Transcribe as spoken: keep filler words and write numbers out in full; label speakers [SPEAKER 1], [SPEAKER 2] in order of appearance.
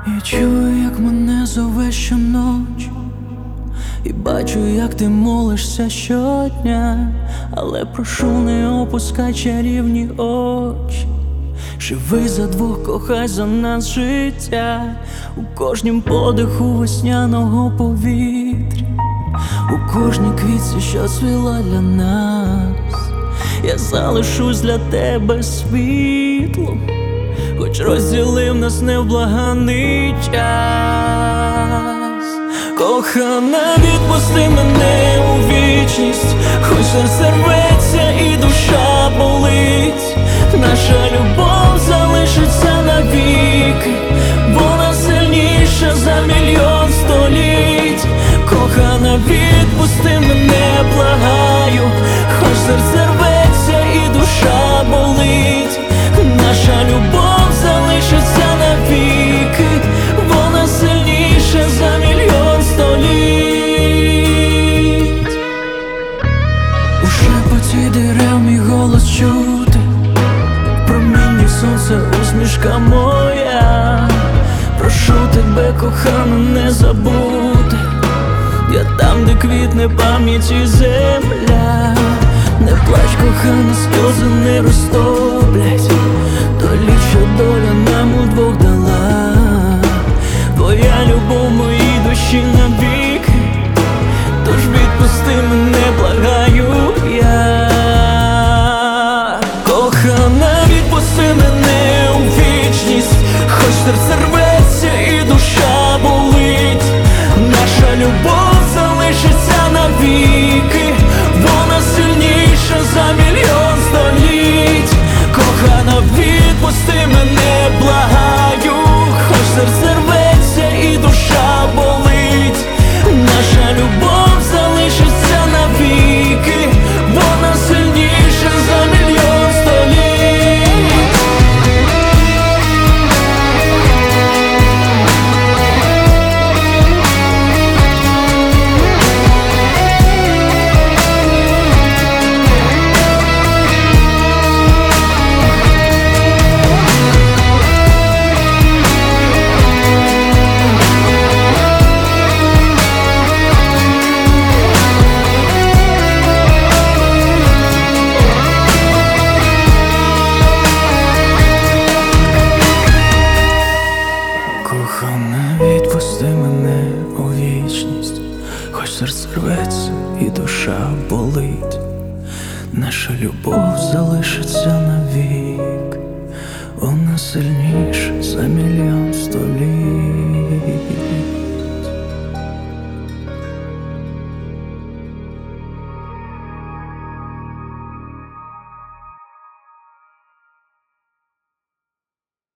[SPEAKER 1] Я чую, як мене зове щоночі, і бачу, як ти молишся щодня, але прошу, не опускай чарівні очі. Живи за двох, кохай за нас життя, у кожнім подиху весняного повітря, у кожній квітці, що цвіла для нас. Я залишусь для тебе світлом, хоч розділив нас невблаганний час. Кохана, відпусти мене у вічність, хоч серце рветься і душа болить. Наша любов залишиться навіки, вона сильніша за мільйон століть. Кохана, відпусти мене, благаю, хоч серце рветься і душа болить. Наша любов залишиться навіки, вона сильніша за мільйон століть. У шепоті дерев мій голос чути, в промінні сонця усмішка моя. Прошу тебе, кохана, не забути, я там, де квітне пам'ять і земля. Не плач, кохана, сльози не розтоплять долі, що доля нам удвох дала. Твоя любов моїй душі навіки, тож відпусти мене, благаю я. Кохана, відпусти мене у вічність, хоч серце рветься і душа болить. Наша любов залишиться навіки, вона сильніша за мільйон століть. Кохана, відпусти мене, благаю, хоч серце рветься і душа болить. Наша любов залишиться навіки, вона сильніша за мільйон століть. Кохана, відпусти мене у вічність, хоч серце рветься і душа болить. Наша любов залишиться на